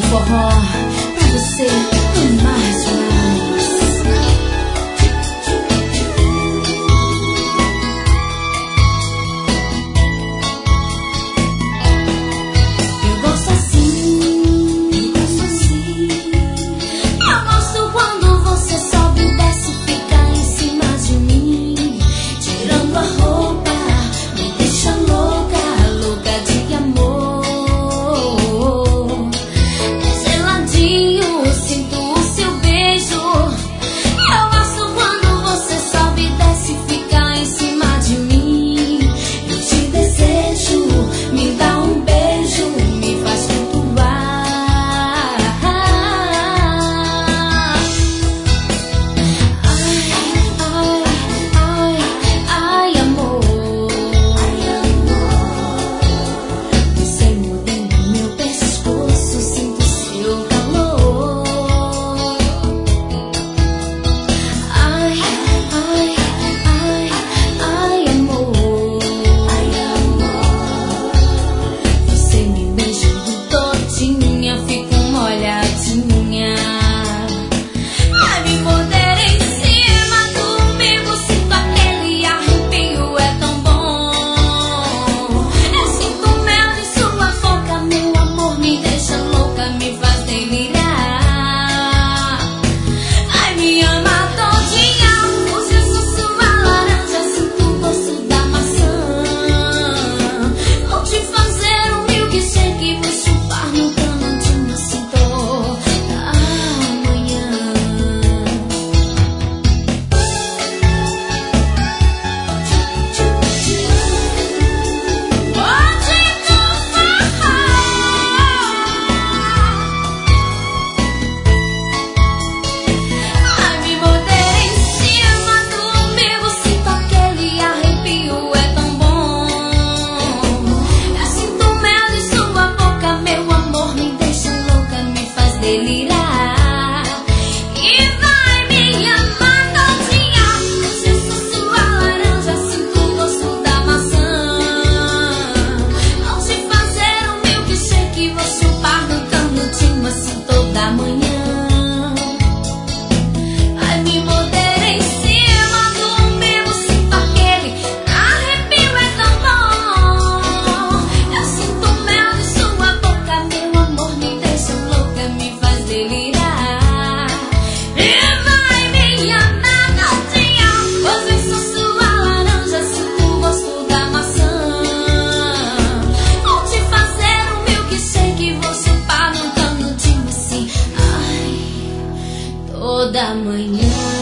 forró pra você amar demais. Eu gosto assim, eu gosto assim. Eu gosto quando você sobe e desce, fica em cima de mim, tirando a roupa, me deixa louca, louca de amor. Geladinho, sinto o seu beijo. Eu gosto quando você sobe e desce, fica em cima de mim. Eu te desejo, me dá um beijo, me faz flutuar. Ai, amor. Você mordendo meu pescoço, sinto seu calor. Ai, amor. Você me beijando todinha, fico molhadinha. Ai, me morder em cima do umbigo, sinto aquele arrepio, é tão bom. Eu sinto mel em sua boca, meu amor me deixa louca, me faz delirar. Ai, me ama todinha, o seu sua laranja, sinto o gosto da maçã. Vou te fazer um milkshake, vou chupar no canudinho assim toda manhã. Ai, me morder em cima do umbigo, sinto aquele arrepio, é tão bom. Eu sinto mel em sua boca, meu amor me deixa louca, me faz delirar. E vai me amar todinha, eu sou sua laranja, sinto o gosto da maçã. Vou te fazer um milkshake, vou chupar no canudinho assim toda manhã. Ai, me morder em cima do umbigo, sinto aquele arrepio, é tão bom. Eu sinto mel em sua boca, meu amor me deixa louca, me faz delirar. E vai me amar todinha, pois eu sou sua laranja, sinto o gosto da maçã. Vou te fazer um milkshake, vou chupar no canudinho assim, ai, toda manhã.